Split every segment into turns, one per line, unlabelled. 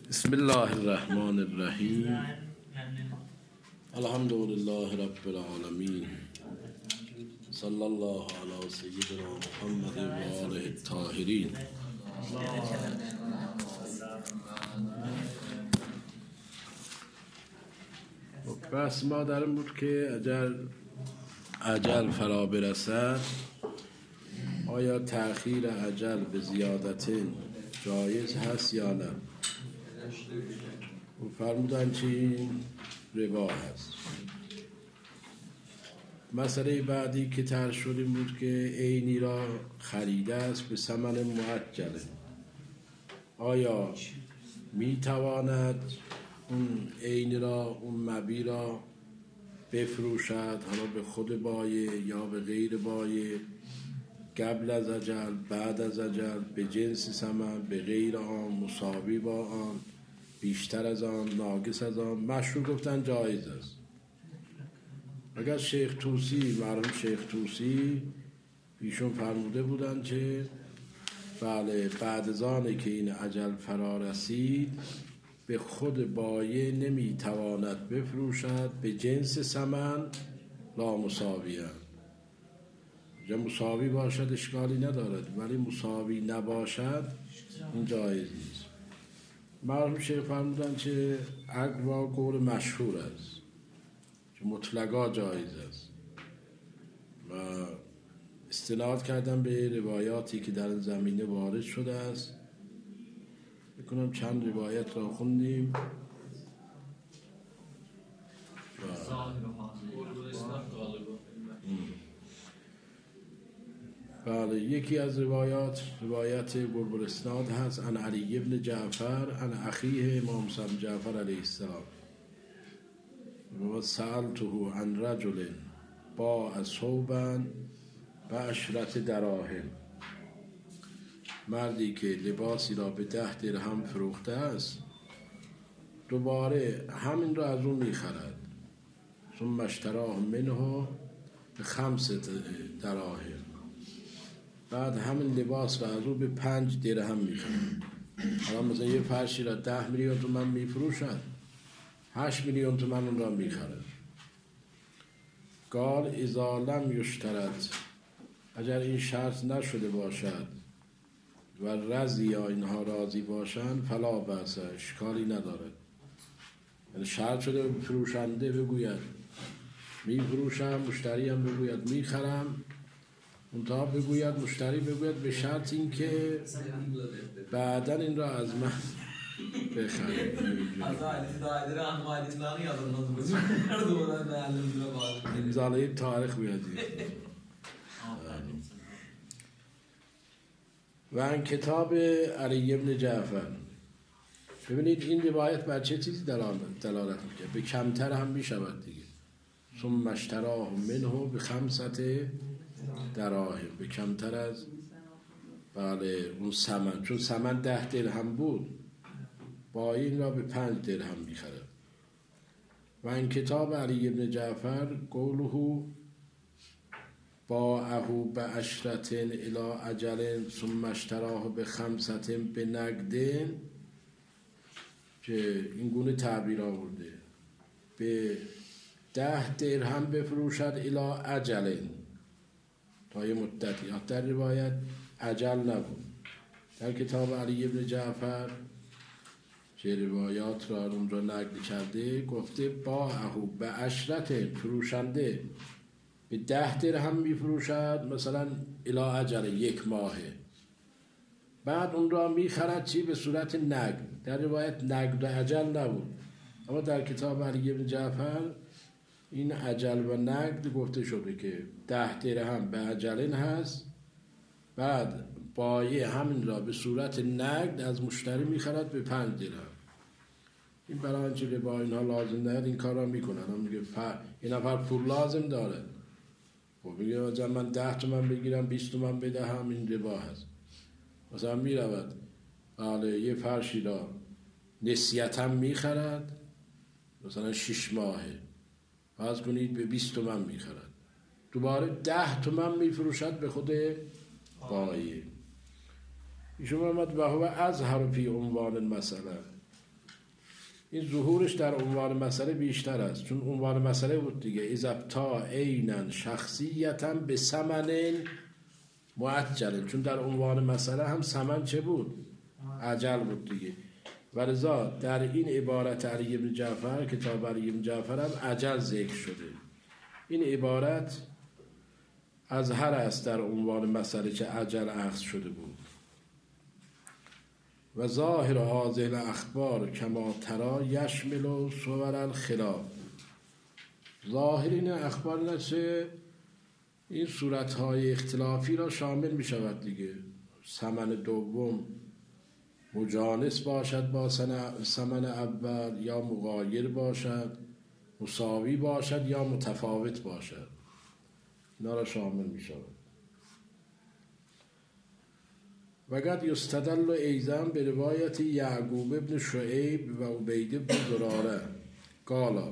بسم الله الرحمن الرحیم. الحمد لله رب العالمین. صلی الله علی سیدنا محمد و آله الطاهرین. بس ما در این بود که اجل فرا برسد آیا تأخیر اجل به زیادت جایز هست یا نه؟ و فرمودن چی؟ ربا هست. مسئله بعدی که طرح شد این بود که عینی را خریده است به ثمن معجل، آیا می تواند اون عین را، اون مبیع را بفروشد، حالا به خود بایع یا به غیر بایع، قبل از اجل، بعد از اجل، به جنس ثمن، به غیر آن، مساوی با آن، بیشتر از آن، ناقص از آن؟ مشهور گفتن جایز است. اگر شیخ طوسی، مرحوم شیخ طوسی، ایشون فرموده بودن که بله بعد از آنه که این اجل فرا رسید به خود بایع نمیتواند بفروشد به جنس ثمن لا مساویه. یا مساوی باشد اشکالی ندارد، ولی مساوی نباشد این جایز نیست. مرحوم شیخ فرمودن که اقوا قول مشهور است که مطلقا جایز است و استناد کردن به روایاتی که در زمینه وارد شده است. میکنم چند روایت را خوندیم بله. یکی از روایت قرب الاسناد هست عن علی بن جعفر عن اخیه امام موسی جعفر علیه السلام و سألته عن رجل باع ثوبا ب10 دراهم. مردی که لباسی را به 10 درهم فروخته است دوباره همین را از اون میخرد، ثم اشتراه منه ب5 دراهم، بعد همین لباس را از او به 5 درهم میخرد. حالا مثلا یه فرشی را 10 میلیون تومان میفروشد، 8 میلیون تومان اون را میخرد. قال اذا لم یشترط، اگر این شرط نشده باشد و رضی یا اینها راضی باشند فلا بأس، اشکالی ندارد. یعنی شرط شده فروشنده بگوید میفروشم، مشتری هم بگوید میخرم، منتها بگوید مشتری بگوید به شرط این که بعدا این را از من بخرید. امضای تاریخ بیادید. و این کتاب علی بن جعفر، ببینید این روایت بر چه چیزی دلالت میکنه؟ به کمتر هم میشود دیگه. ثم اشتراه منه ب5 دراهم، به کمتر از بله اون ثمن، چون ثمن 10 درهم بود با این را به 5 درهم میخرد. و این کتاب علی بن جعفر قوله باعه ب10 الی اجل ثم اشتراه ب5 بنقد، که این گونه تعبیر آورده به 10 درهم بفروشد الی اجل، تا یه مدتی. در روایت اجل نبود. در کتاب علی بن جعفر که روایات را اونجا نقل کرده گفته باعه ب10، فروشنده به 10 درهم میفروشد مثلا الی اجل، 1 ماهه، بعد اون را میخرد چی؟ به صورت نقد. در روایت نقد و اجل نبود، اما در کتاب علی بن جعفر این اجل و نقد گفته شده که 10 درهم به اجلین هست، بعد بایع همین را به صورت نقد از مشتری میخرد به 5 درهم. این برای آنچه که با اینها لازم دارد این کار را میکنن. هم میگه این نفر پول لازم داره، خب میگه من 10 تومن بگیرم 20 تومن بدهم، این ربا هست. مثلا میرود بله یه فرشی را نسیتا میخرد مثلا 6 ماهه، فرض کنید به 20 تومن میخرد، دوباره 10 تومن میفروشد به خود بایع. ایشون آمد و هو اظهر فی عنوان المسئله، این ظهورش در عنوان مسئله بیشتر است، چون عنوان مسئله بود دیگه. اذا ابتاع عینا شخصیتا به ثمن معجل، چون در عنوان مسئله هم ثمن چه بود؟ عجل بود دیگه. ولذا در این عبارت علی بن جعفر، کتاب علی بن جعفر هم عجل ذکر شده. این عبارت اظهر است در عنوان مسئله که عجل اخذ شده بود. و ظاهر هذه الاخبار کما ترى یشمل صور الخلاف. ظاهر این اخبار نشه این صورتهای اختلافی را شامل می شود دیگه. ثمن دوم مجانس باشد با ثمن اول، یا مغایر باشد، مساوی باشد یا متفاوت باشد، اینا را شامل می شود. و قد یستدل ایضا به روایت یعقوب ابن شعیب و عبید بن زراره قالا،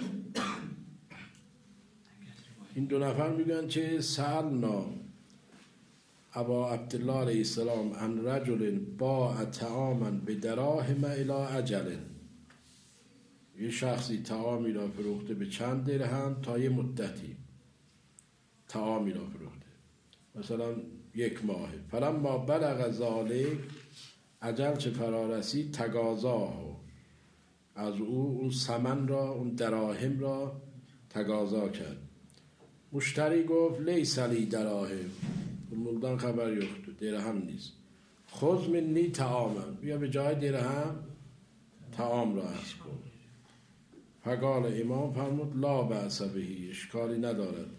این دو نفر میگن که سألنا ابا عبدالله علیه السلام عن رجل باع طعاما بدراهم الی اجل، یه شخصی طعامی را فروخته به چند درهم تا یه مدتی طعامی را فروخته، مثلا 1 ماه. فلما بلغ ذلک، اجل چه فرا رسید، تقاضاه، از او اون ثمن را، اون دراهم را تقاضا کرد. مشتری گفت لیس لی دراهم، مولدان خبر یخت، درهم نیست. خذ منی طعاما، بیا به جای درهم طعام را اخذ کن. فقال امام فرمود لا بأس به، اشکالی ندارد.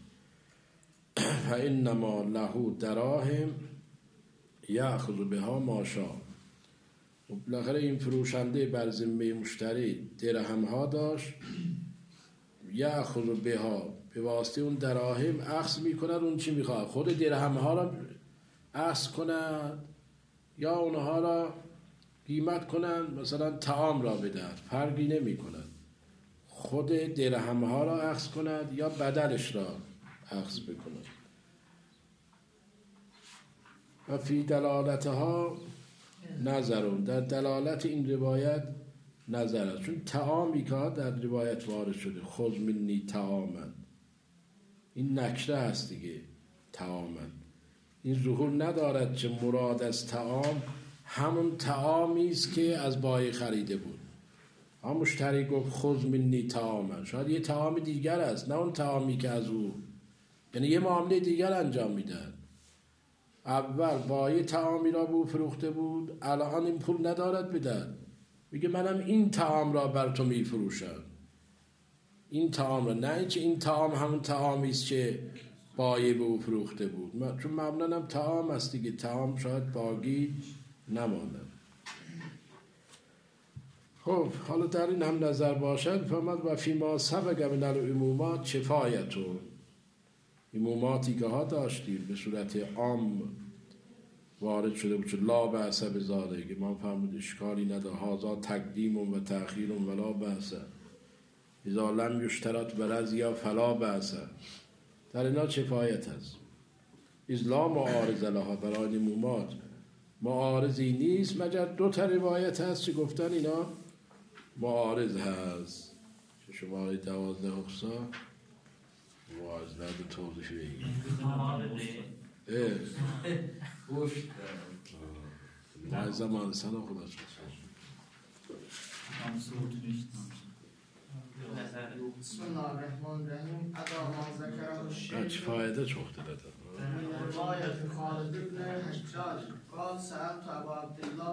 فانما له دراهم یأخذ بها ما شاء. بالاخره این فروشنده بر ذمه مشتری درهم ها داشت، یأخذ بها، به واسطه اون دراهم اخذ میکند اون چی میخواد، خود درهم ها را اخذ کند یا اونها را قیمت کنند، مثلا طعام را بدهد، فرقی نمی کند. خود درهم ها را اخذ کند یا بدلش را اخذ بکند. و فی دلالتها نظرون، در دلالت این روایت نظر است، چون طعامی که در روایت وارد شده خذ منی طعاما، این نکره هست دیگه. طعاما این ظهور ندارد که مراد از طعام همون طعامی است که از بای خریده بود. اما مشتری گفت خذ منی طعاما، شاید یه طعام دیگر است، نه اون طعامی که از او، یعنی یه معامله دیگر انجام میدن. اول بای طعامی را بو فروخته بود، الان این پول ندارد بدهد، میگه منم این طعام را بر تو میفروشم، این طعام را، نه اینکه این طعام همون طعامی است که بای به او فروخته بود، چون معمولا هم طعام است دیگه، طعام شاید باقی نمانده. خب حالا در این هم نظر باشد. فرمود و فی ما سبق من العمومات کفایتون، عموماتی که ها داشتیم به صورت عام وارد شده بود، چون لا بأس بذالک، ما فرمود اشکالی نداره، هذا تقدیم و تأخیر ولا بأس، اذا لم یشترط برضیا فلا بأس، در اینا کفایت هست. اذ لا معارض لها، برای عمومات معارضی نیست، مگر 2 تا روایت هست که گفتن اینا معارض هست. که شماره 12 اقصا معارض نده توضیح بگید. در زمان سنا خدا شد.
بسم الله الرحمن الرحیم. ادا ما ذکره الشیخ
چه فایده چخته داده
من روایت خالد بن حجاج قال سألت ابا عبدالله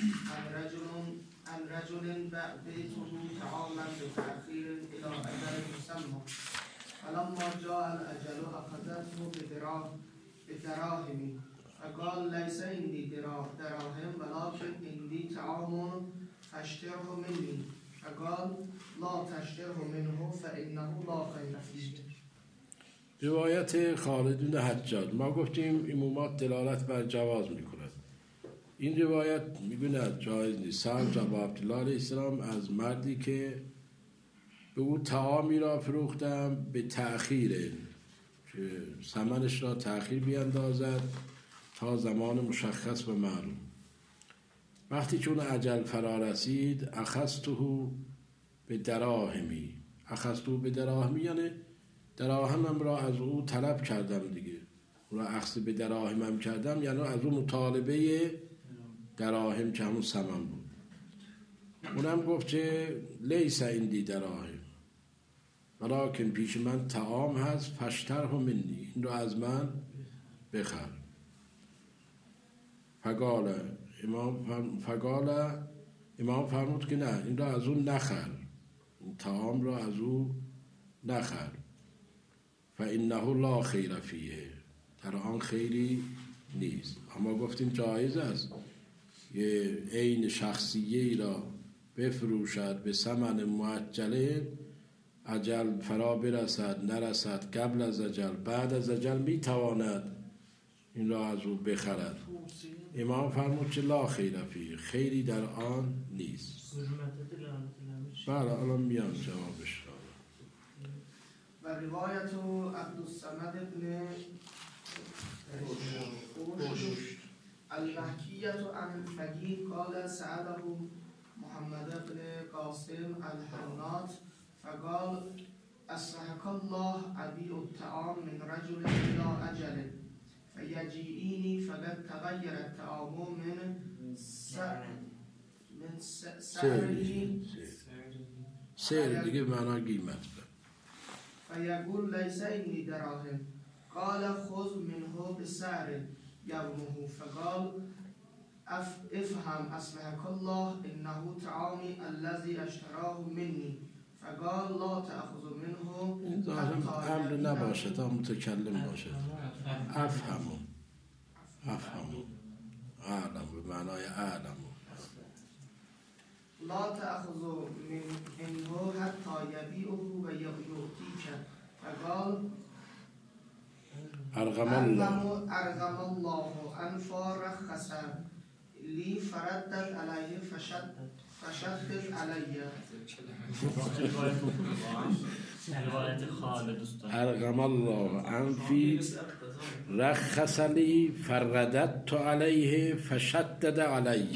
عن رجل بعته طعاما بتأخیر الى اجل مسمى فلما جاء الاجل اخذته بدراهم فقال ليس عندي دراهم ولكن عندي طعام فاشتره مني فقال لا تشتره منه فإنه لا خیر فیه.
روایت خالد بن حجاج، ما گفتیم عمومات دلالت بر جواز میکند، این روایت میگوید جایز نیست. سألت ابا عبدالله علیه السلام، از مردی که به او طعامی را فروختم به تأخیر، که ثمنش را تأخیر بیندازد تا زمان مشخص و معلوم. وقتی چون اجل فرا رسید اخذته به دراهمی. اخذتو به دراهمی یعنی دراهمم را از او طلب کردم دیگه، او را اخذ به دراهمم کردم یعنی از او مطالبه دراهم که همون ثمن بود. اونم گفت که لیس عندی دراهم ولکن پیش من طعام هست فاشتره منی، این رو از من بخر. فقال امام فرمود که نه، این رو از اون نخر، این طعام رو از او نخر. فانه لا خیر فیه، در آن خیری نیست. اما گفتیم جایز است یه عین شخصیه را بفروشد به ثمن معجل، اجل فرا برسد نرسد، قبل از اجل بعد از اجل میتواند این را از او بخرد. امام فرمود که لا خیر فیه، خیری در آن نیست. بله الان میام جوابش را.
و روایت عبدالصمد ابن المحکیت عن الفقیه قال سأله محمد بن قاسم الحنات فقال أصلحك الله أبيع الطعام من رجل إلى أجل فيجيئني فقد تغير الطعام من
سعر دیگه معنی قیمت.
فيقول ليس عندي دراهم قال خذ منه بسعر يومه فقال افهم أصلحك الله إنه طعامي الذي اشتراه مني فقال لا تأخذ منه.
این ظاهر امر نباشد، هم متکلم باشد. افهمو اعلم به معنای اعلمو.
لا تأخذ منه حتى يبيعه ويعطيك فقال
ارغم
الله أنفا رخص لي فردت عليه فشدد علي.
ارغم الله انفی رخص لی فرددت علیه فشدد علی.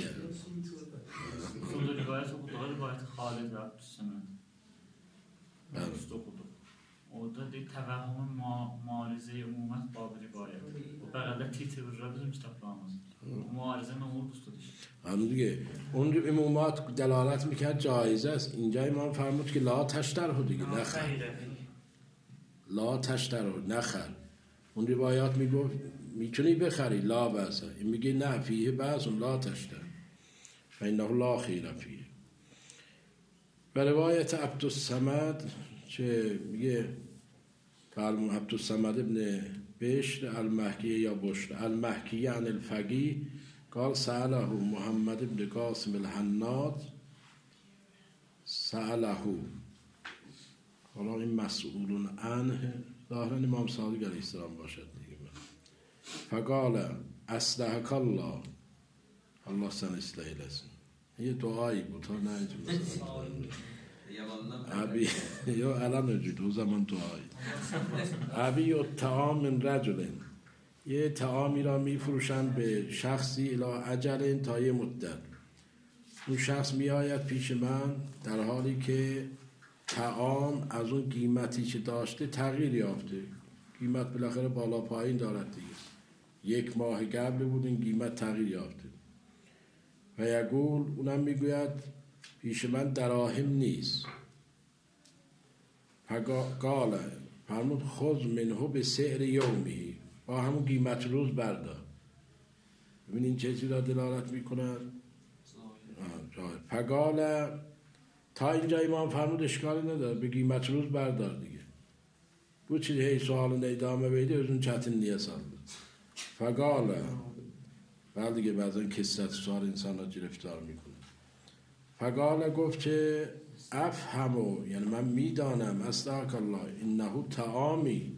روایت خالد و عبدالصمد درست okuduk. Orada bir tevahhum muarize umumat babı rivayet. O beraber titrirler bizim kitaplarımız. Muarize memur ustadır.
همون دیگه اون امامات دلالت میکرد جایزه است. اینجا امام فرمود که لا تشتره دیگه، نخر. لا تشتره نخر. اون روایات میگفت میتونی بخری لا بأس، این میگه نه فیه بأس لا تشتره فانه لا خیر فیه. و روایت عبدالصمد که میگه عبدالصمد ابن بشر المحکی یا بشر المحکی عن الفقیه قال سأله محمد ابن قاسم الحنات سأله، حالا این مسئولون عنه ظاهرا امام صادق علیه السلام باشد دیگه. فقال اصلحک الله الله سن اصلاح لسن، یه دعایی بود ها، نه ابی یا الان نجید او زمان دعایی ابی الطعام من رجل، یه طعامی را میفروشن به شخصی الی اجل تا یه مدت. اون شخص میآید پیش من در حالی که طعام از اون قیمتی که داشته تغییر یافته. قیمت بالاخره بالا پایین دارد دیگه، یک ماه قبل بود این قیمت تغییر یافته. و یقول اونم میگوید پیش من دراهم نیست. قال فرمود خذ منه به سعر یومی، با همون قیمت روز بردار. ببینین این چیزی را دلالت میکنن. فقال تا اینجا امام فرمود اشکالی نداره، به قیمت روز بردار دیگه. Bu çiğ hey sualına idame beydi özün çetin niye sandı. Fagala بعد دیگه بعضا کثرت سوال انسان را گرفتار میکنه. فقال گفت که افهمو یعنی من میدانم اصلاحک الله انه طعامی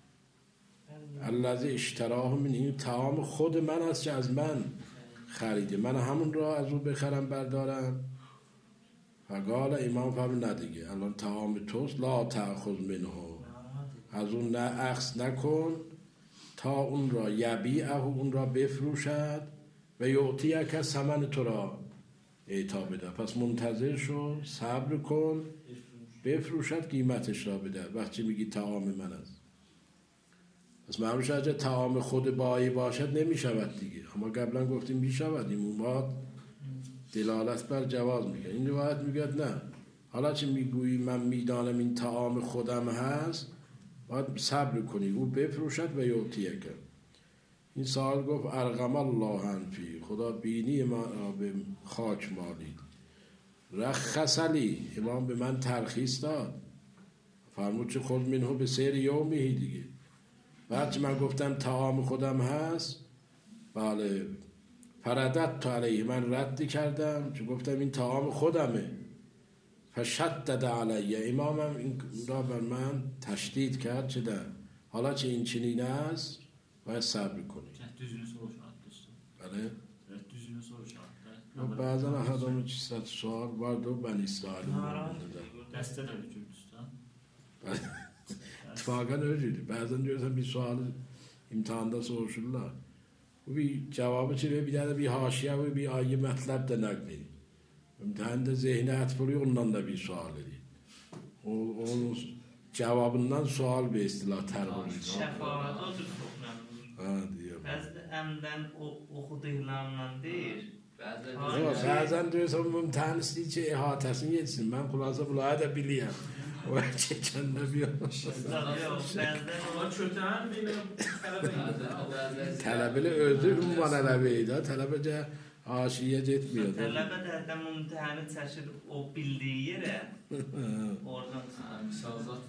الذی اشتراه من، این طعام خود من است که از من خریده، من همون را از او بخرم بردارم. فقال امام فرمود نه دیگه الان طعام توست، لا تأخذ منه، از اون نه اخذ نکن تا اون را یبیعه اون را بفروشد و یعطیک ثمن تو را اعطا بده. پس منتظر شو، صبر کن، بفروشد قیمتش را بده. وقتی میگی طعام من است، پس معلومش اگه طعام خود بایی باشد نمیشود دیگه. اما قبلا گفتیم میشود. این مواد دلالت بر جواز میگه. این روایت میگه نه، حالا چه میگویی من میدانم این طعام خودم هست، باید صبر کنی او بفروشد و یعطیک. این سال گفت ارغم الله انفی، خدا بینی ما را به خاک مالید. رخص لی، امام به من ترخیص داد، فرمود چه خود منه به سیر یومی دیگه. بعد که من گفتم طعام خودم هست، بله، فردت تو علیه، من رد کردم چون گفتم این طعام خودمه. فشدد علیه، امامم این را بر من تشدید کرد. چه در حالا چه این چنین است باید صبر کنی. بله بعضا احدامو چیزد سوال vardı o ben İsrail'im
دسته داری که دوستان
اتفاقا öyleydi. Bazen diyorsan bir sualı imtihanda soruşurlar. Bu bir cevabı çeviriyor, bir tane bir haşiye ve bir ayı metlep de naklediyor. İmtihanda zihni atfırıyor, ondan da bir sual ediyor. Onun cevabından sual bir istilah terbiye.
Şefaat odur çok
Ha diyor.
Bazı emden okuduklarından değil.
Bazen diyorsan bu imtihan istiyor ki ihatesini yetsin. Ben kulağıza bulağı da biliyorum. O çeken de bir
Ama
kötüen benim
talebeli özü ünvan əleveydi. Talebece aşiyet etmiyordu.
Talebe de adam imtihanı çeşir o bildiği yere oradan
misazat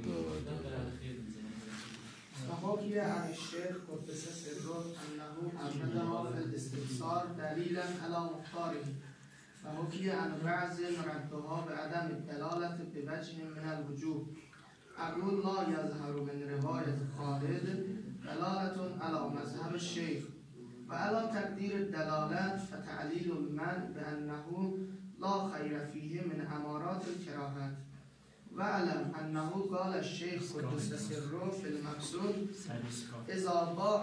فحكي عن الشيخ قدس سره أنه أبدها في الاستبصار دليلا على مختاره فحكي عن بعض ردها بعدم الدلالة بوجه من الوجوه أقول لا يظهر من رواية خالد دلالة على مذهب الشيخ وعلى تقدير الدلالات فتعليل المن بأنه لا خير فيه من أمارات الكراهات وعلم أنه قال الشيخ قدس سره في المقصود إذا باع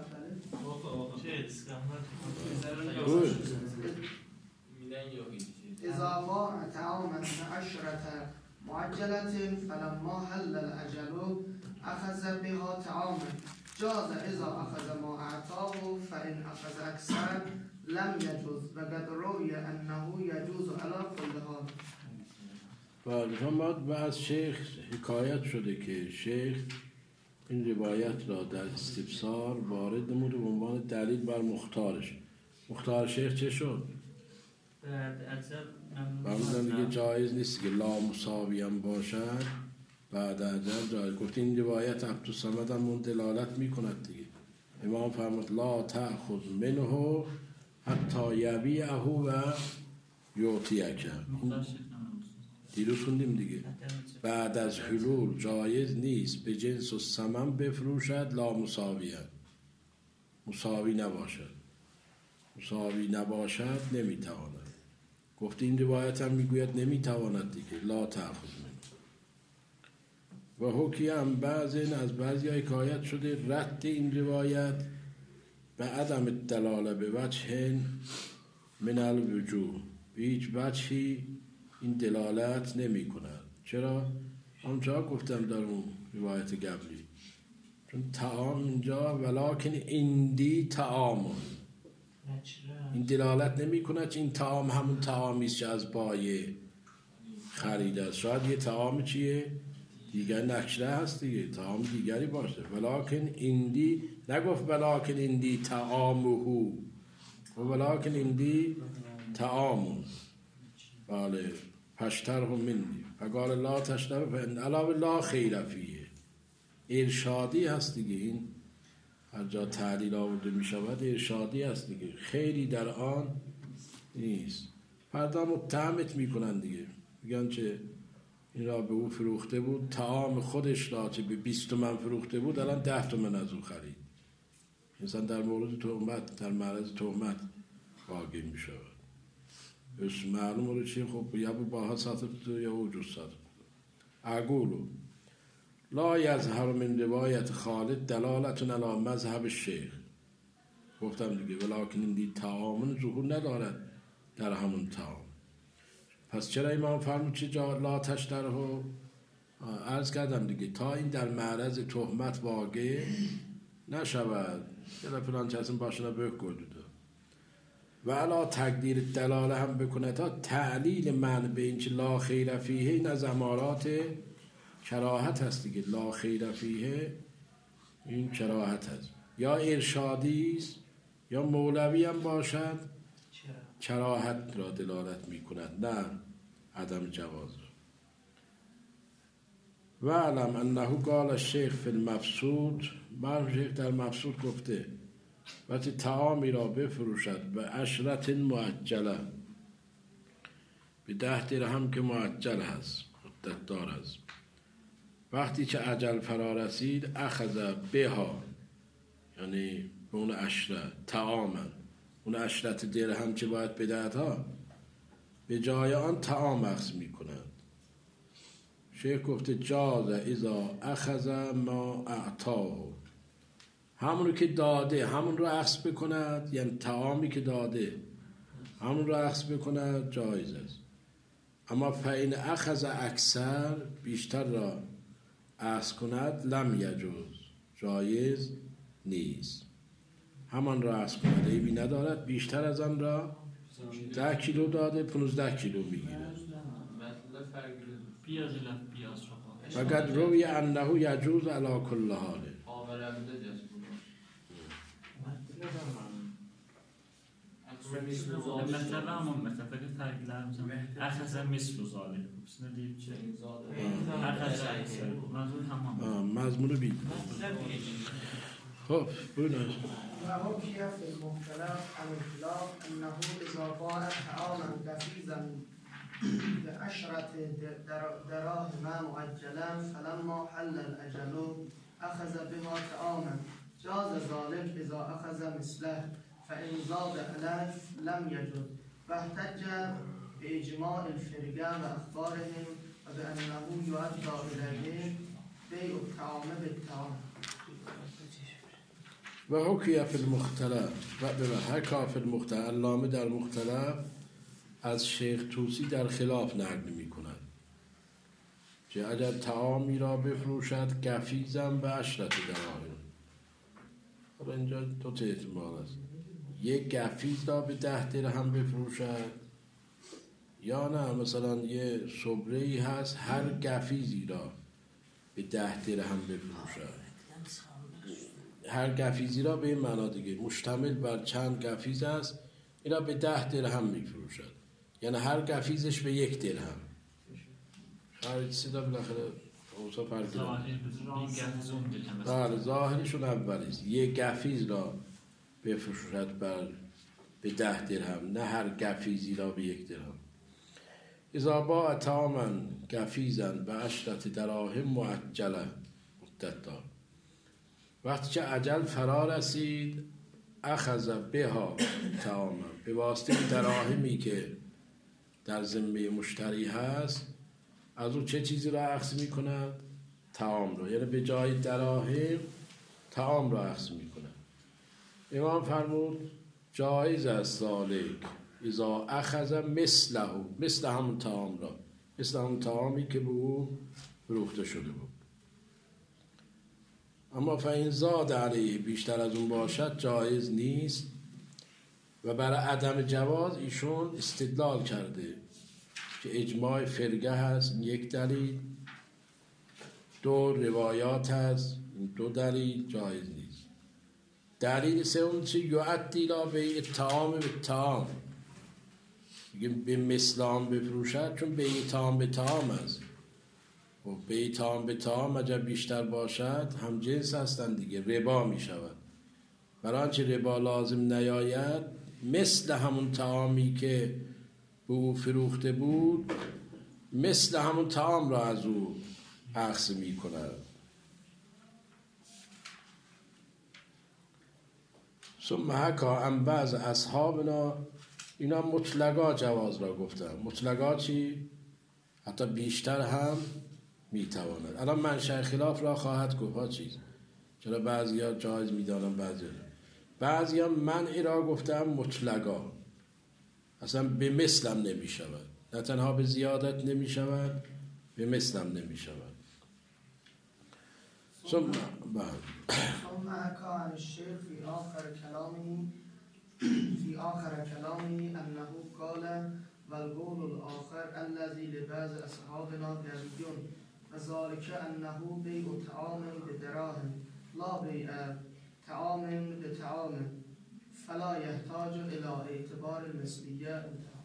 إذا باع طعاما بعشرة معجلة فلما حل الأجل أخذ بها طعاما جاز إذا أخذ ما أعطاه فإن أخذ أكثر لم يجوز وقد روي أنه يجوز على كل حال.
و از شیخ حکایت شده که شیخ این روایت را در استبصار وارد نموده به عنوان دلیل بر مختارش. مختار شیخ چه شد؟ بعد دیگه جایز نیست که لا مساوی هم باشد بعد اجل جایز. گفت این روایت عبدالصمد هم دلالت میکند دیگه. امام فرمود لا تأخذ منه حتی یبیعه و یعطیک. دیروز خوندیم دیگه. بعد از حلول جایز نیست به جنس و ثمن بفروشد لا مساویه، مساوی نباشد. مساوی نباشد نمیتواند. گفت این روایت هم میگوید نمیتواند دیگه. لا تأخذ منه. و حکی هم از بعضی حکایت شده رد این روایت به عدم دلاله به وجه من الوجوه، به هیچ وجهی این دلالت نمی کند. چرا؟ همونجا گفتم در اون روایت قبلی، چون طعام اینجا ولکن اندی طعام، این دلالت نمی کند که این طعام همون طعامی است که از بایه خریده است. شاید یه طعام چیه دیگر نکره هست دیگه، طعام دیگری باشه. ولکن اندی نگفت ولکن اندی طعامه، ولکن اندی طعام. بله پشتره منی فقال لا تشتره فان علاوه لا خیر فیه. ارشادی هست دیگه. این هر جا تعلیل آورده می شود ارشادی هست دیگه، خیری در آن نیست. فردا متهمت می کنن دیگه، میگن چه این را به او فروخته بود، طعام خودش را چه به 20 تومن فروخته بود الان 10 تومن از او خرید. انسان در مورد تهمت، در معرض تهمت واقع می شود. اسم معلوم رو چیه؟ خب یا باها ساتب یا وجود ساتب. اقولو لا یظهر من روایت خالد دلالتون علی مذهب الشیخ. گفتم دیگه ولکن این طعامون ظهور ندارد در همون طعام. پس چرا امام فرمود چه جا لا تشتره؟ عرض کردم دیگه تا این در معرض تهمت واقع نشود یه فلان چسیم باشنا بگرده و علا تقدیر دلاله هم بکنه تا تعلیل من به این که لا خیر فیه این از امارات کراهت هست دیگه. لا خیر فیه این کراهت هست، یا ارشادی است یا مولوی هم باشد کراهت را دلالت می کند، نه عدم جواز. و علم انه قال الشیخ فی المبسوط، مرحوم شیخ در مبسوط گفته وقتی طعامی را بفروشد به عشرت معجله، به 10 درهم که معجل هست مدت دار هست، وقتی که اجل فرا رسید اخذ بها، یعنی به اون عشره طعاما، اون عشرت درهم که باید بدهد ها به جای آن طعام اخذ می کند. شیخ گفته جاز اذا اخذ ما اعطاه، همون رو که داده همون رو اخذ بکند، یعنی طعامی که داده همون رو اخذ بکند جایز است. اما فین اخذ اکثر، بیشتر را اخذ کند لم یجوز، جایز نیست. همان را اخذ کند عیبی ندارد، بیشتر از آن را 10 کیلو داده 15 کیلو میگیره. فقط روی انه یجوز علی کل حال.
مثلا همون مثلا فکر فرقی‌لر مثلا اخذ مثل ذالک مثلا دید چه اخذ منظور همون
مضمون رو بید. خب بونه
و حکی فی المختلف عن الخلاف انه اذا باع طعاما لذیذا بعشرة دراهم مؤجلا فلما حل الاجل اخذ بها طعاما جاز ذلك اذا اخذ مثله فإن زاد عليه لم يجوز. واحتج بإجماع الفرقة وأخبارهم وبأنه يؤدى إليه بيع الطعام بالطعام.
و حکی فی المختلف و حکا فی المختلف، علامه در مختلف از شیخ طوسی در خلاف نقل می کند که اگر طعامی را بفروشد گفیزم به 10 دراهم. حالا اینجا 2 احتمال است، یک گفیز را به 10 درهم بفروشد، یا نه مثلا یه صبره‌ای هست هر گفیزی را به 10 درهم بفروشد. هر گفیزی را به این معنا دیگه مشتمل بر چند گفیز است، این را به 10 درهم میفروشد، یعنی هر گفیزش به 1 درهم. شاید سیدا بالاخره اوصا فرقی نداره. ظاهرشون اولیست، یک گفیز را بفروشد به 10 درهم، نه هر گفیزی را به 1 درهم. اذا باع طعاما گفیزا به 10 دراهم معجله مدت دار، وقتی که اجل فرا رسید اخذ بها طعاما، به واسطه دراهمی که در ذمه مشتری هست از او چه چیزی را اخذ می کند؟ طعام را، یعنی به جای دراهم طعام را اخذ می کند. امام فرمود جایز است ذالک اذا اخذ مثله، مثل همون طعام را، مثل همون طعامی که به او فروخته شده بود. اما فإن زاد علیه، بیشتر از اون باشد جایز نیست. و برای عدم جواز ایشون استدلال کرده که اجماع فرقه هست، یک دلیل، 2 روایات هست، 2 دلیل جایز نیست. دلیل سوم چه؟ یؤدی الی بیع الطعام بالطعام، میگه به مثلام بفروشد، چون بیع طعام به طعام است. و بیع طعام به طعام اگر بیشتر باشد هم جنس هستن دیگه، ربا می شود. برای آنچه ربا لازم نیاید مثل همون طعامی که به او فروخته بود، مثل همون طعام را از او اخذ می کند. ثم حکا عن بعض اصحابنا، اینا مطلقا جواز را گفتن. مطلقا چی؟ حتی بیشتر هم میتواند. الان منشأ خلاف را خواهد گفت ها چیز، چرا بعضیا جایز میدانن بعضیا منع را گفتن مطلقا، اصلا به مثلم نمیشود، نه تنها به زیادت نمی شود، به مثلم نمی شود.
ثم حكى عن الشيخ في آخر كلامه أنه قال والقول الآخر الذي لبعض أصحابنا غريب وذلك أنه بيع طعام بدراهم لا بيع طعام بطعام فلا يحتاج إلى اعتبار المثلية.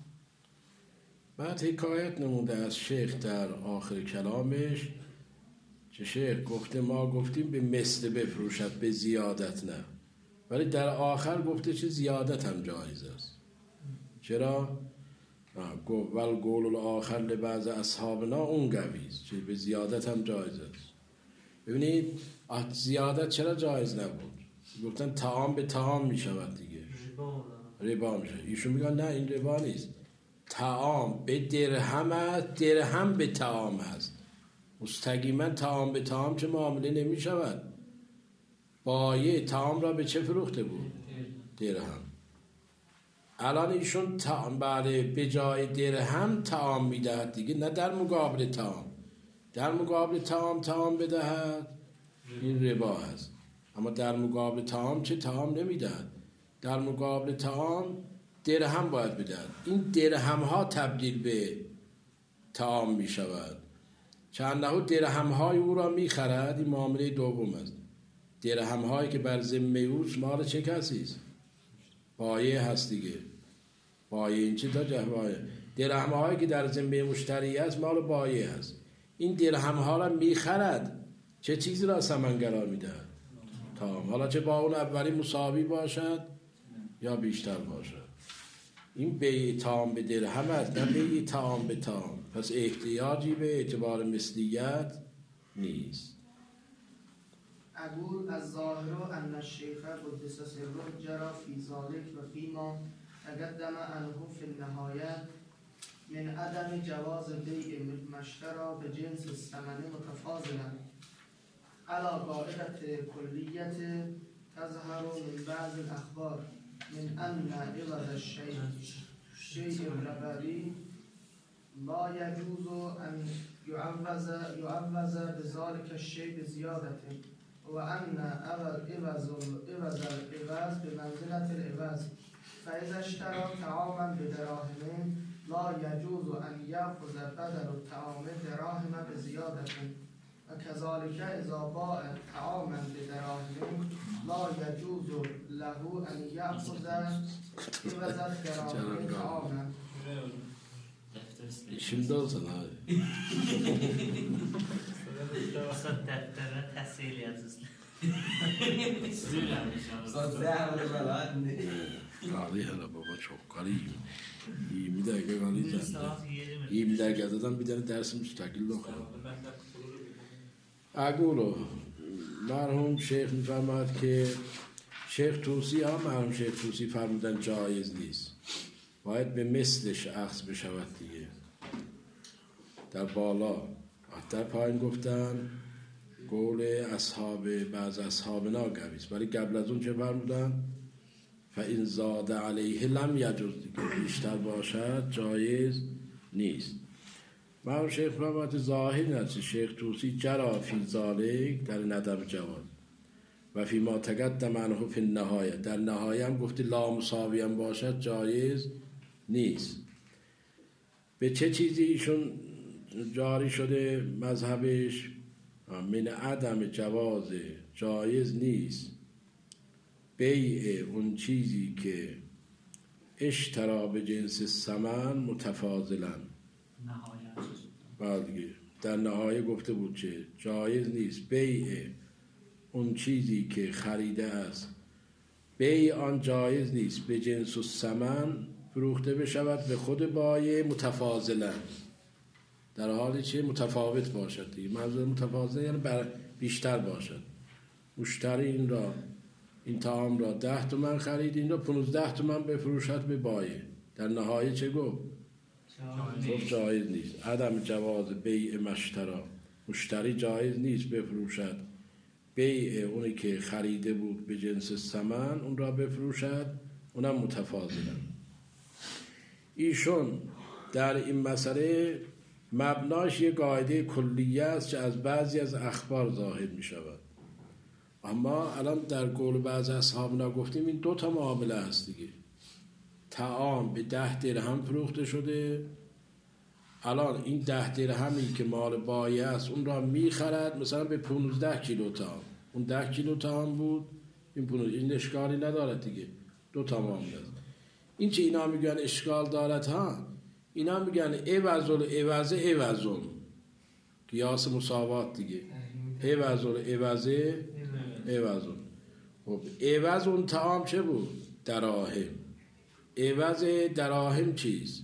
بعد حکایت نموده از شیخ در آخر کلامش که شیخ گفته ما گفتیم به مثل بفروشد، به زیادت نه، ولی در آخر گفته چه زیادت هم جایز است. چرا؟ والقول الاخر لبعض اصحابنا اون قویست، چه به زیادت هم جایز است. ببینید زیادت چرا جایز نبود؟ گفتن طعام به طعام می شود دیگه، ربا میشه. ایشون میگن نه این ربا نیست، طعام به درهم است، درهم به طعام است. مستقیما طعام به طعام چه معامله نمی شود. بایع طعام را به چه فروخته بود؟ درهم. الان ایشون به جای درهم طعام میدهد دیگه، نه در مقابل طعام. در مقابل طعام بدهد این ربا هست، اما در مقابل طعام چه طعام نمیدهد، در مقابل طعام درهم باید بدهد. این درهم ها تبدیل به طعام می شود. چندهو درهم های او را می خرد. این معامله دوم است. درهم هایی که بر ذمه اوست مال چه کسی است؟ بایع هست دیگه. بایع این چه تا جهبایع. درهم هایی که در ذمه مشتری است مال بایع هست. این درهم ها را می خرد، چه چیزی را ثمن قرار می دهد؟ طعام. حالا چه با اون اولی مساوی باشد یا بیشتر باشد. این بیع طعام به درهم است، نه بیع طعام به طعام. پس احتیاجی به اعتبار مثلیت نیست.
اقول الظاهر ان الشيخ قدس سره جرى في ذلك وفيما تقدم عنه في النهاية من عدم جواز بيع المشترى بجنس الثمن متفاضلا على قاعدة كلية تظهر من بعض الأخبار من أن عوض الشيء الربوي لا يجوز أن يعوض بذلك الشيء بزيادة، وأن عوض العوض بمنزلة العوض، فإذا اشترى طعاما بدراهم لا يجوز أن يأخذ بدل الطعام دراهم بزيادة، وكذلك إذا باع طعاما بدراهم لا يجوز له أن يأخذ عوض الدراهم طعاما.
Şimdi olsun abi.
Usta dəftərə təhsil yazırsın.
قالی هلا بابا çok qalıyım. 20 dəqiqə qalıyım. 20 dəqiqədən bir dənə dərsim müstəqil oxuyam. اقولو مرحوم شیخ میفرماید که شیخ توسی ها مرحوم شیخ توسی فرمودن جایز نیست، باید به مثلش اخذ بشود دیگه. در بالا در پایین گفتن قول اصحاب بعض اصحابنا قویست، ولی قبل از اون چه فرمودن؟ فإن زاد علیه لم یجوز، دیگه بیشتر باشد جایز نیست. مرحوم شیخ فرمود ظاهر نست شیخ توسی جرا فی ذالک در ندم جواز و فی ما تقدم عنه فی النهایه، در نهایه هم گفتی لا مساوی هم باشد جایز نیست. به چه چیزی ایشون جاری شده مذهبش؟ من عدم جواز، جایز نیست بیع اون چیزی که اشترا به جنس ثمن متفاضلا. در نهایه گفته بود چه جایز نیست بیع اون چیزی که خریده است، بیع آن جایز نیست به جنس و ثمن فروخته بشود به خود بایع متفاضلا، در حالی چه متفاوت باشد دیگه. منظور متفاضل یعنی بیشتر باشد. مشتری این طعام را 10 تومن خرید، این را 15 تومن بفروشد به بایع. در نهایه چه گفت؟ جایز نیست. عدم جواز بیع مشترا، مشتری جایز نیست بفروشد بیع اونی که خریده بود به جنس ثمن اون را بفروشد، اونم متفاضلا. ایشون در این مسئله مبناش یه قاعده کلیه است که از بعضی از اخبار ظاهر می شود. اما الان در قول بعض اصحابنا گفتیم این 2 معامله هست دیگه. طعام به 10 درهم فروخته شده، الان این 10 درهمی که مال بایع است اون را میخرد مثلا به 15 کیلو طعام، اون 10 کیلو طعام بود، این اشکالی ندارد دیگه. 2 معامله است. این چه اینا میگن اشکال دارد ها، اینا میگن عوض قیاس مساوات دیگه. عوض خب عوض اون طعام چه بود؟ دراهم. عوض دراهم چیست؟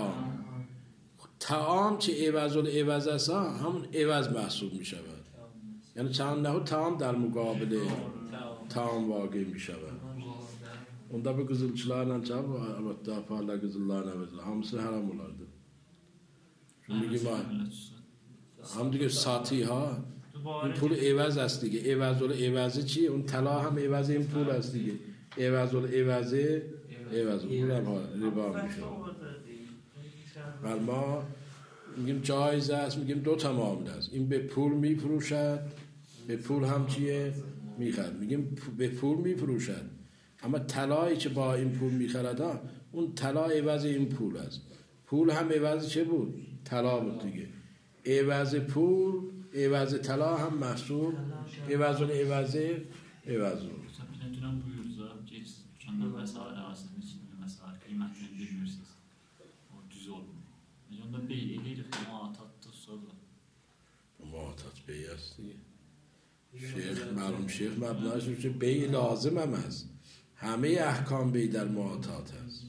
طعام چه عوض است همون عوض محسوب می شود. یعنی چند نهو طعام در مقابل طعام واقع می شود. Onda bir kızılçılarla çabuk albatta parla kızıllarla mesela hamısı haram olardı. Şimdi var. Ham دیگه ساتی ها این پول عوض است دیگه. عوض چی؟ اون طلا هم عوض این پول است دیگه. عوض اون هم ربا میشه. ولی ما میگیم جایز است، میگیم 2 معامله است. این به پول میفروشد، به پول هم چیه؟ میخرد. میگیم به پول میفروشد، اما طلایی که با این پول میخرد اون طلا عوض این پول است. پول هم عوض چه بود؟ طلا بود دیگه. عوض پول عوض طلا هم محسوب عوض olur.
Neden buyursa geç canlı vesaire arasında içinde mesela kıymetini bilmiyorsunuz. O düz olmuyor. Onda bey eliyle muhatatı soru.
Muhatat bey است دیگه. شیخ معلوم شیخ مبناش که بی لازم هم است. همه احکام بی در معاطات هست.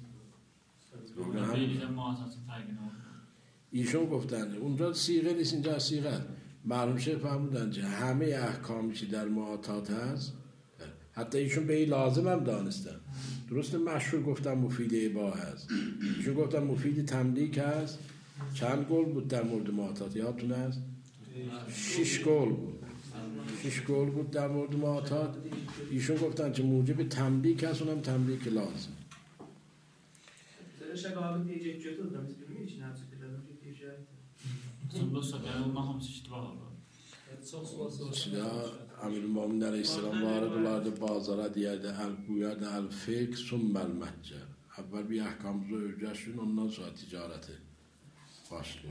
ایشون گفتن اونجا صیغه نیست اینجا صیغه. معلوم شیخ فرمودن که همه احکامی که در معاطات هست، حتی ایشون بی لازم هم دانستن. درست مشهور گفتن مفید اباحه هست، ایشون گفتن مفید تملیک هست. چند قول بود در مورد معاطات یادتون هست؟ 6 قول بود. 6 قول بود در مورد معاطات. ایشون گفتن که موجب تملیک هست، اونم تملیک لازم. Emirü'l-Mu'minin Aleyhisselam vارد olardı bazara diyerdi el-Buyad el-Fik summel Mecce. Evvel bir ahkamımızı öğrensin, ondan sonra ticareti başlıyor.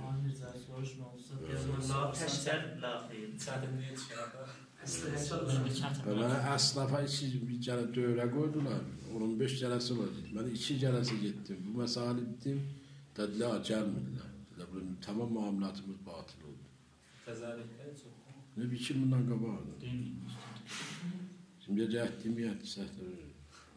Ve bana esnafa bir kere dövre koydular. 15 ceresi var. Ben 2 ceresi gittim. Bu mesele gittim. Dediler gelmediler. Dediler tamam muamelatımız batıl oldu. Ne biçim bundan kabağı? Şimdi cehdim yedi sehter.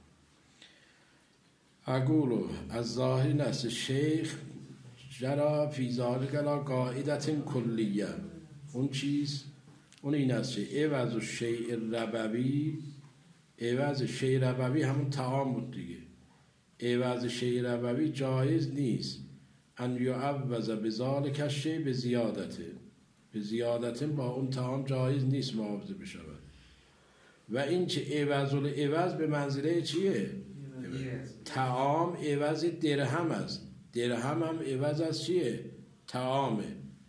Aqulu az-zahir nas şeyh جرا فی ذلک لا قاعدة کلیه. اون چیز اون این است که عوض شیء ربوی، عوض شیء ربوی همون طعام بود دیگه. عوض شیء ربوی جایز نیست ان یعوض بذلک الشیء به زیادت با اون طعام جایز نیست معاوضه بشود. و این که عوض به منزله چیه؟ طعام عوض درهم است. درهم هم عوض از چیه؟ طعامه.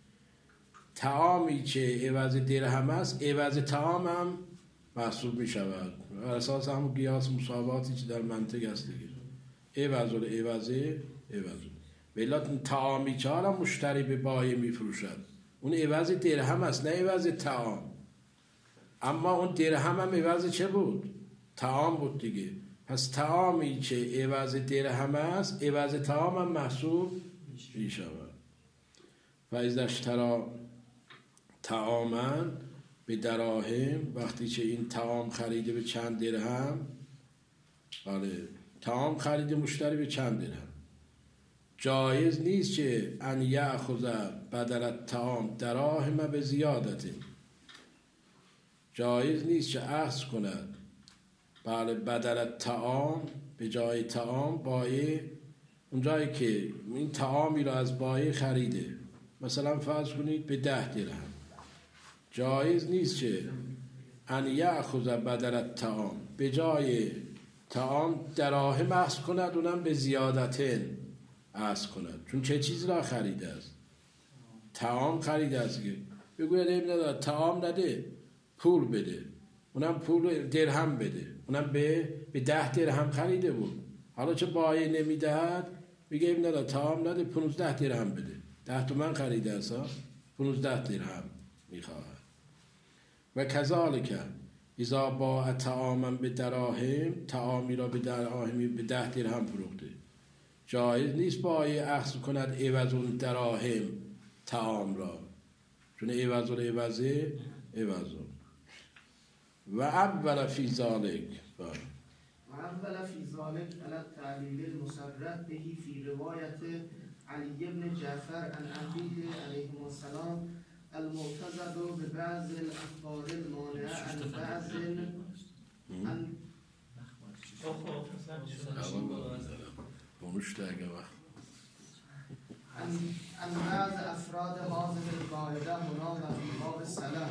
طعامی که عوض درهم است عوض طعام هم محسوب می شود. اساس هم قیاس مساواتی که در منطق است دیگه. عوض ولکن طعامی که حالا مشتری به بایع می فروشد اون عوض درهم است نه عوض طعام. اما اون درهم هم عوض چه بود؟ طعام بود دیگه. پس طعامی که عوض درهم است عوض طعام هم محسوب می شود. و اذا اشتری طعاما به دراهم، وقتی که این طعام خریده به چند درهم، بله طعام خریده مشتری به چند درهم، جایز نیست که ان یأخذ بدل الطعام دراهم به زیادت. جایز نیست که اخذ کند بله بدل طعام به جای طعام بایع، اون جایی که این طعامی را از بایع خریده مثلا فرض کنید به 10 درهم، جایز نیست که ان یأخذ بدل الطعام به جای طعام دراهم اخذ کند اونم به زیادتن عصر کند. چون چه چیزی را خریده است؟ طعام خریده است که بگوید عیب نداره، طعام نده، پول بده، اونم پول درهم بده، اونم به 10 درهم خریده بود، حالا چه بایع نمیدهد، میگه عیب نداره، طعام نده، 15 درهم بده، 10 تومن خریده است، 15 درهم میخواهد. و کذالک اذا باع طعاما به دراهم، طعامی را به دراهمی به 10 درهم فروخته، جایز نیست بایع اخذ کند عوض اون دراهم طعام را، چون عوض العوضه عوض. و اول فی ذالک،
و اول فی ذالک علی التعلیل المسرد به فی روایت علی بن جعفر عن ابیه علیه السلام المعتزد به بعض الاخبار المانعه عن بعض عن بعض افراد هذه القاعده هنا و فی باب السلام.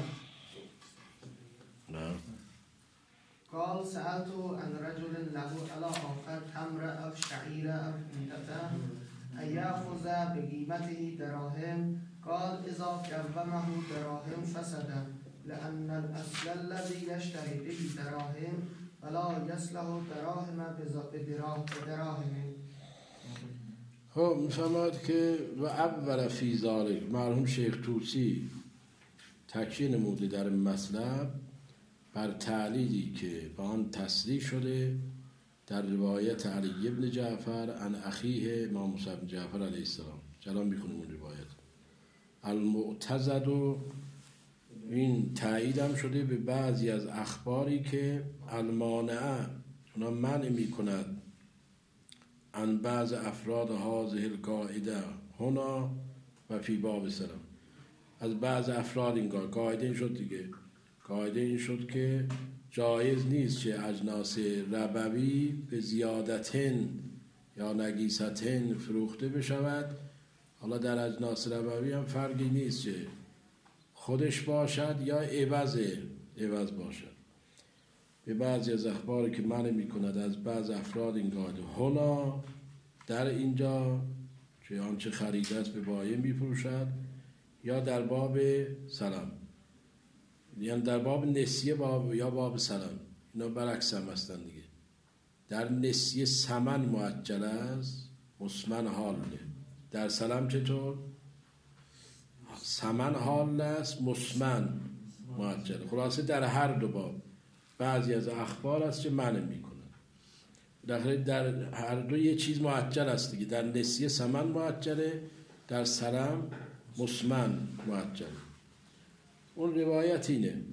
قال سألت عن رجل له على آخر تمر أو شعير أو حنطة أن يأخذ بقيمته دراهم، قال إذا كرمه دراهم فسد، لأن الأصل الذي يشتري به دراهم فلا يصلح دراهم بدراهم.
خب میفهمد که و اول فی ذالک، مرحوم شیخ طوسی تکیه نموده در مطلب بر تعلیلی که با آن تصریح شده در روایت علی بن جعفر عن اخیه امام موسی بن جعفر علیه السلام. جلال میخونیم اون روایت. المعتزد، و این تایید هم شده به بعضی از اخباری که المانعه، اونا منع میکند عن بعض افراد هذه القاعده هنا و فی باب السلام، از بعض افراد این قاعده این شد دیگه، قاعده این شد که جایز نیست که اجناس ربوی به زیادتن یا نگیستن فروخته بشود. حالا در اجناس ربوی هم فرقی نیست که خودش باشد یا عوض باشد. به بعضی از اخباری که منع می‌کند از بعض افراد این قاعده هنا، در اینجا که آنچه خریده است به بایع می‌فروشد، یا در باب سلام، یعنی در باب نسیه یا باب سلام، اینا برعکس هم هستن دیگه. در نسیه ثمن معجل است، مسمن حاله. در سلام چطور؟ ثمن حال است، مسمن معجل. خلاصه در هر دو باب بعضی از اخبار است که منع میکنن. در هر دو یه چیز معجل است دیگه. در نسیه ثمن معجله، در سلام مسمن معجل. اون روایت اینه: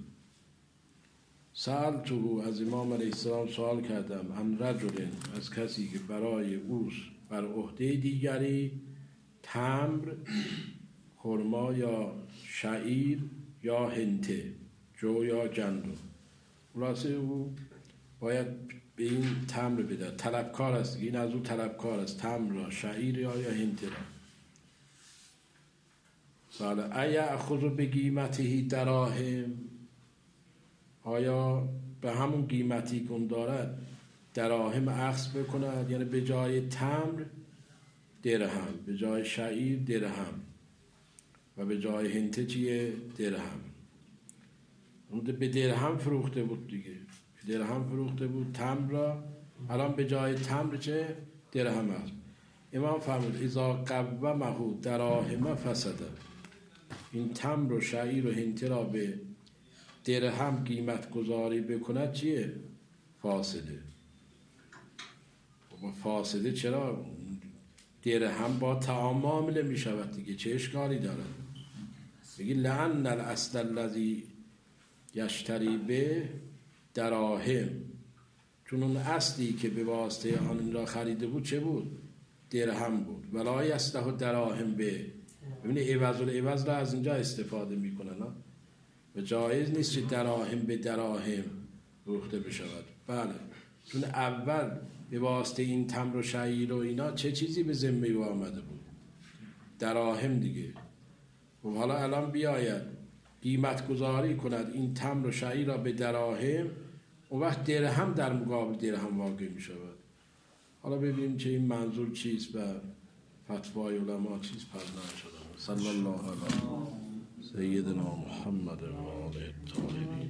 سألته، از امام علیه السلام سوال کردم، عن رجل، از کسی که برای اوست بر عهده دیگری تمر، خرما یا شعیر یا هنته، جو یا گندم. خلاصه او باید به این تمر بده، طلبکار است، این از او طلبکار است، تمر را، شعیر یا هنته را. بله، ایأخذ بقیمته دراهم، آیا به همون قیمتی که اون دارد دراهم اخذ بکند، یعنی به جای تمر درهم، به جای شعیر درهم و به جای هنته چیه؟ درهم. اون به درهم فروخته بود دیگه، به درهم فروخته بود تمر را، الان به جای تمر چه؟ درهم است. امام فرمود اذا قومه دراهم فسد، این تمر و شعیر و هنته را به درهم قیمت گذاری بکند چیه؟ فاسده. و فاسده چرا؟ درهم با طعام معامله می شود دیگه، چه اشکالی دارد؟ بگی لعن الاصل الذی یشتری به دراهم، چون اون اصلی که به واسطه آن را خریده بود چه بود؟ درهم بود. ولا یصلح دراهم به، ببینید عوض العوض را از اینجا استفاده میکنن و جایز نیست که دراهم به دراهم فروخته بشود. بله، چون اول به واسطه این تمر و شعیر و اینا چه چیزی به ذمه او آمده بود؟ دراهم دیگه. و حالا الان بیاید قیمت گذاری کند این تمر و شعیر را به دراهم، اون وقت درهم در مقابل درهم واقع می شود. حالا ببینیم چه این منظور چیست و فتوای علما چیز پردن شده. صلی الله علیه سیدنا محمد و آله الطاهرین.